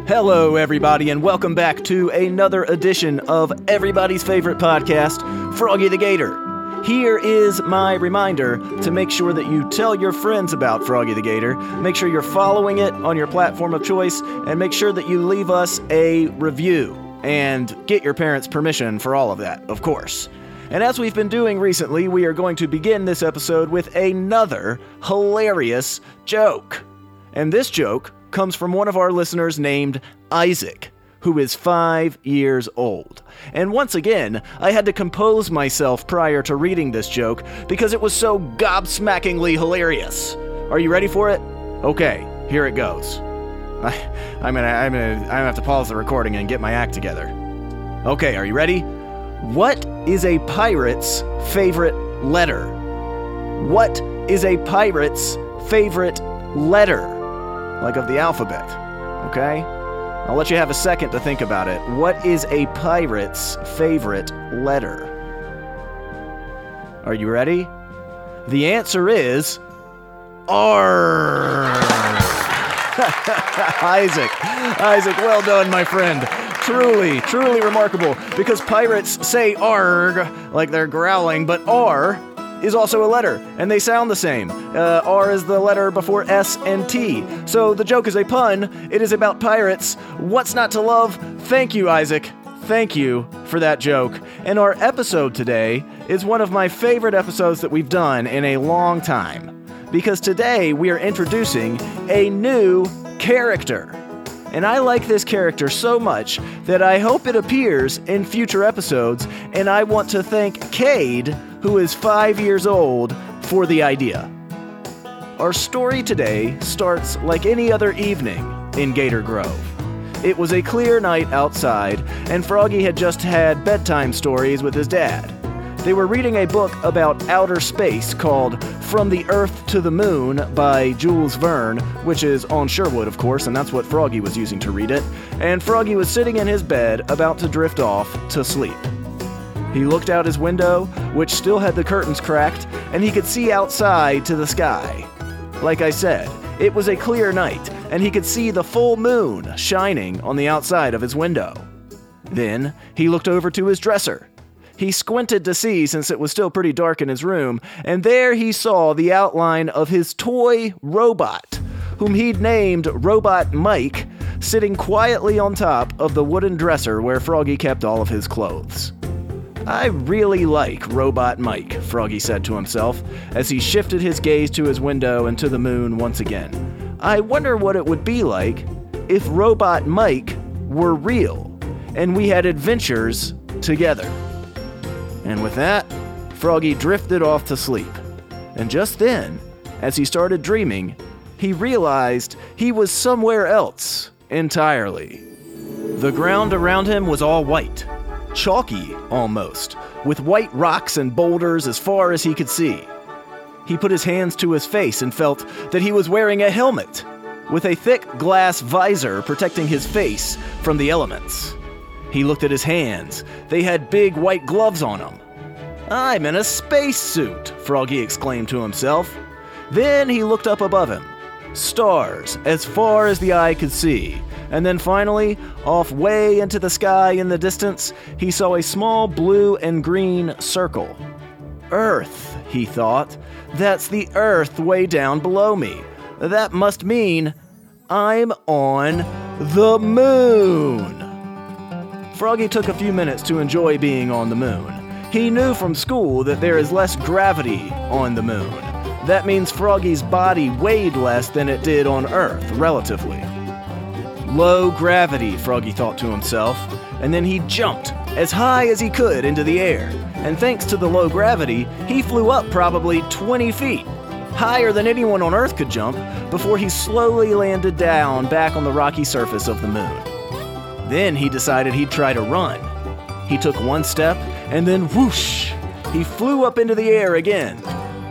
Hello, everybody, and welcome back to another edition of everybody's favorite podcast, Froggy the Gator. Here is my reminder to make sure that you tell your friends about Froggy the Gator, make sure you're following it on your platform of choice, and make sure that you leave us a review, and get your parents' permission for all of that, of course. And as we've been doing recently, we are going to begin this episode with another hilarious joke. And this joke comes from one of our listeners named Isaac, who is 5 years old. And once again, I had to compose myself prior to reading this joke because it was so gobsmackingly hilarious. Are you ready for it? Okay, here it goes. I'm gonna have to pause the recording and get my act together. Okay, are you ready? What is a pirate's favorite letter? What is a pirate's favorite letter? Like of the alphabet, okay? I'll let you have a second to think about it. What is a pirate's favorite letter? Are you ready? The answer is R. Isaac, well done, my friend. Truly remarkable, because pirates say arg like they're growling, but R is also a letter, and they sound the same. R is the letter before S and T. So the joke is a pun. It is about pirates. What's not to love? Thank you, Isaac. Thank you for that joke. And our episode today is one of my favorite episodes that we've done in a long time, because today we are introducing a new character. And I like this character so much that I hope it appears in future episodes, and I want to thank Cade, who is 5 years old, for the idea. Our story today starts like any other evening in Gator Grove. It was a clear night outside, and Froggy had just had bedtime stories with his dad. They were reading a book about outer space called From the Earth to the Moon by Jules Verne, which is on Sherwood, of course, and that's what Froggy was using to read it. And Froggy was sitting in his bed, about to drift off to sleep. He looked out his window, which still had the curtains cracked, and he could see outside to the sky. Like I said, it was a clear night, and he could see the full moon shining on the outside of his window. Then he looked over to his dresser. He squinted to see, since it was still pretty dark in his room, and there he saw the outline of his toy robot, whom he'd named Robot Mike, sitting quietly on top of the wooden dresser where Froggy kept all of his clothes. I really like Robot Mike, Froggy said to himself, as he shifted his gaze to his window and to the moon once again. I wonder what it would be like if Robot Mike were real, and we had adventures together. And with that, Froggy drifted off to sleep. And just then, as he started dreaming, he realized he was somewhere else entirely. The ground around him was all white, chalky almost, with white rocks and boulders as far as he could see. He put his hands to his face and felt that he was wearing a helmet, with a thick glass visor protecting his face from the elements. He looked at his hands. They had big white gloves on them. I'm in a spacesuit, Froggy exclaimed to himself. Then he looked up above him. Stars as far as the eye could see. And then finally, off way into the sky in the distance, he saw a small blue and green circle. Earth, he thought. That's the Earth way down below me. That must mean I'm on the moon. Froggy took a few minutes to enjoy being on the moon. He knew from school that there is less gravity on the moon. That means Froggy's body weighed less than it did on Earth, relatively. Low gravity, Froggy thought to himself, and then he jumped as high as he could into the air. And thanks to the low gravity, he flew up probably 20 feet, higher than anyone on Earth could jump, before he slowly landed down back on the rocky surface of the moon. Then he decided he'd try to run. He took one step, and then whoosh, he flew up into the air again.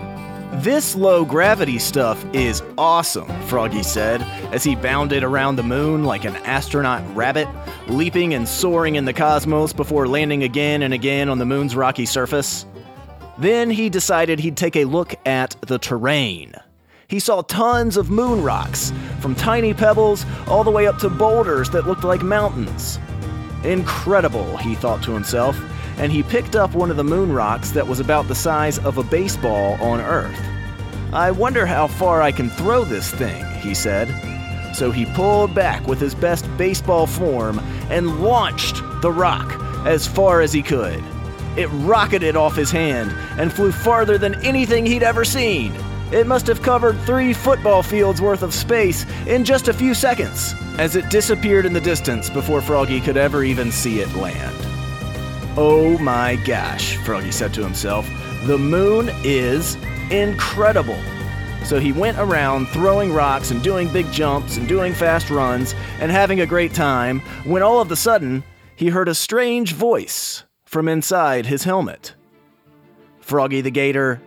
This low gravity stuff is awesome, Froggy said, as he bounded around the moon like an astronaut rabbit, leaping and soaring in the cosmos before landing again and again on the moon's rocky surface. Then he decided he'd take a look at the terrain. He saw tons of moon rocks, from tiny pebbles all the way up to boulders that looked like mountains. Incredible, he thought to himself, and he picked up one of the moon rocks that was about the size of a baseball on Earth. I wonder how far I can throw this thing, he said. So he pulled back with his best baseball form and launched the rock as far as he could. It rocketed off his hand and flew farther than anything he'd ever seen. It must have covered 3 football fields worth of space in just a few seconds, as it disappeared in the distance before Froggy could ever even see it land. Oh my gosh, Froggy said to himself, the moon is incredible. So he went around throwing rocks and doing big jumps and doing fast runs and having a great time when all of a sudden he heard a strange voice from inside his helmet. Froggy the Gator,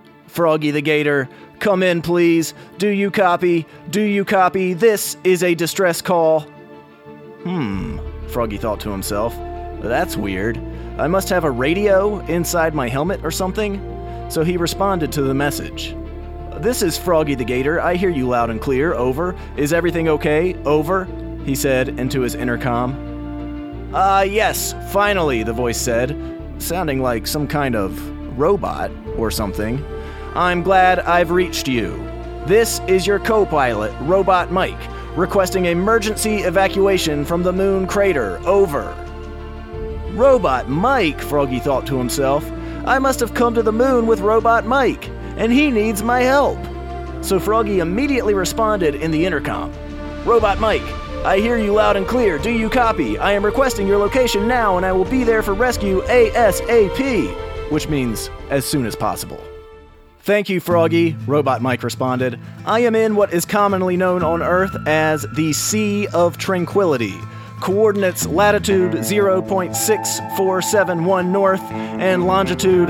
come in please. Do you copy? Do you copy? This is a distress call. Froggy thought to himself. That's weird. I must have a radio inside my helmet or something. So he responded to the message. This is Froggy the Gator. I hear you loud and clear. Over. Is everything okay? Over, he said into his intercom. Yes, finally, the voice said, sounding like some kind of robot or something. I'm glad I've reached you. This is your co-pilot, Robot Mike, requesting emergency evacuation from the moon crater. Over. Robot Mike, Froggy thought to himself. I must have come to the moon with Robot Mike, and he needs my help. So Froggy immediately responded in the intercom. Robot Mike, I hear you loud and clear. Do you copy? I am requesting your location now, and I will be there for rescue ASAP, which means as soon as possible. Thank you, Froggy, Robot Mike responded. I am in what is commonly known on Earth as the Sea of Tranquility. Coordinates latitude 0.6471 north and longitude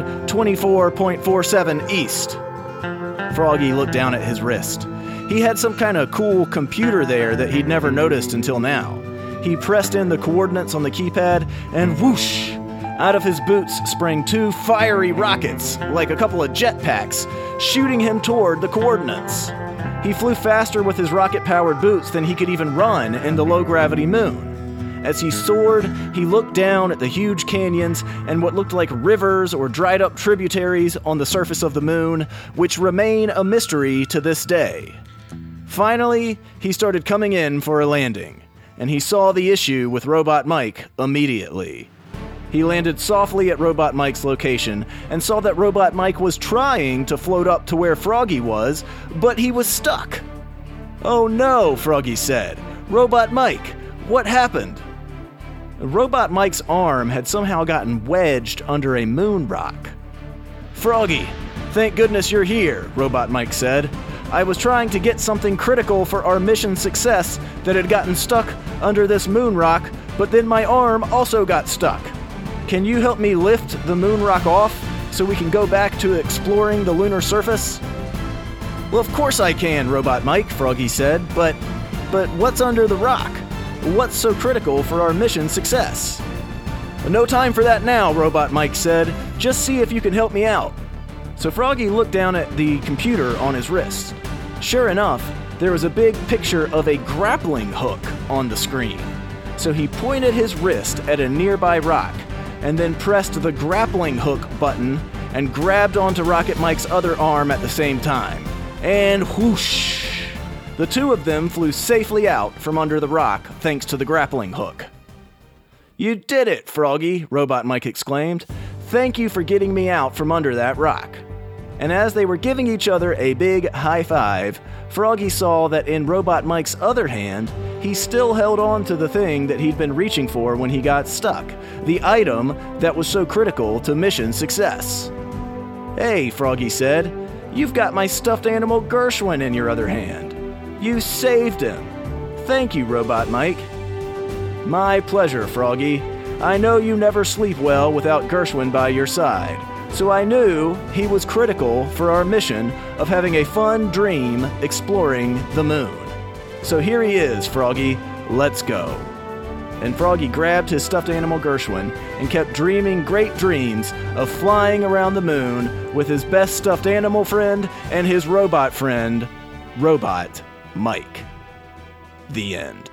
24.47 east. Froggy looked down at his wrist. He had some kind of cool computer there that he'd never noticed until now. He pressed in the coordinates on the keypad and whoosh! Out of his boots sprang 2 fiery rockets, like a couple of jetpacks, shooting him toward the coordinates. He flew faster with his rocket-powered boots than he could even run in the low-gravity moon. As he soared, he looked down at the huge canyons and what looked like rivers or dried-up tributaries on the surface of the moon, which remain a mystery to this day. Finally, he started coming in for a landing, and he saw the issue with Robot Mike immediately. He landed softly at Robot Mike's location and saw that Robot Mike was trying to float up to where Froggy was, but he was stuck. Oh no, Froggy said. Robot Mike, what happened? Robot Mike's arm had somehow gotten wedged under a moon rock. Froggy, thank goodness you're here, Robot Mike said. I was trying to get something critical for our mission success that had gotten stuck under this moon rock, but then my arm also got stuck. Can you help me lift the moon rock off so we can go back to exploring the lunar surface? Well, of course I can, Robot Mike, Froggy said, but what's under the rock? What's so critical for our mission success? No time for that now, Robot Mike said. Just see if you can help me out. So Froggy looked down at the computer on his wrist. Sure enough, there was a big picture of a grappling hook on the screen. So he pointed his wrist at a nearby rock and then pressed the grappling hook button and grabbed onto Rocket Mike's other arm at the same time. And whoosh! The two of them flew safely out from under the rock thanks to the grappling hook. You did it, Froggy, Robot Mike exclaimed. Thank you for getting me out from under that rock. And as they were giving each other a big high five, Froggy saw that in Robot Mike's other hand, he still held on to the thing that he'd been reaching for when he got stuck, the item that was so critical to mission success. Hey, Froggy said, you've got my stuffed animal Gershwin in your other hand. You saved him. Thank you, Robot Mike. My pleasure, Froggy. I know you never sleep well without Gershwin by your side, so I knew he was critical for our mission of having a fun dream exploring the moon. So here he is, Froggy. Let's go. And Froggy grabbed his stuffed animal Gershwin and kept dreaming great dreams of flying around the moon with his best stuffed animal friend and his robot friend, Robot Mike. The end.